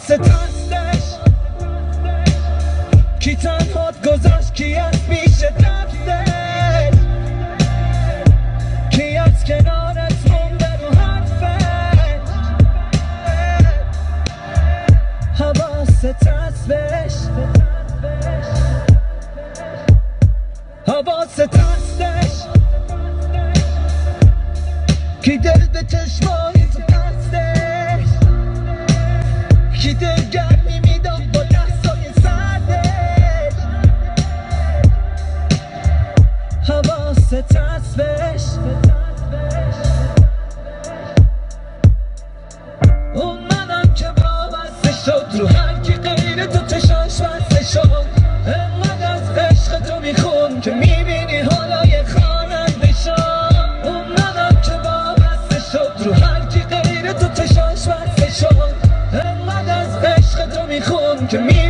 حواست هستش کی تنهات گذاشت، کی از پیش رفتش، کی از کنارت مونده رو حرفش. حواست هستش حواست هستش کی دل به چشمای تو بستش، کی دلگرمی میداد با دستای سردش. حواست هستش اون منم که وابسته شد رو هر کی غیر تو چشاش بسته شد. انقدر از عشق تو میخون که میبینی حالای خواننده شد. اون منم که وابسته شد رو هر کی غیر تو چشاش بسته شد. انقدر از عشق تو میخون که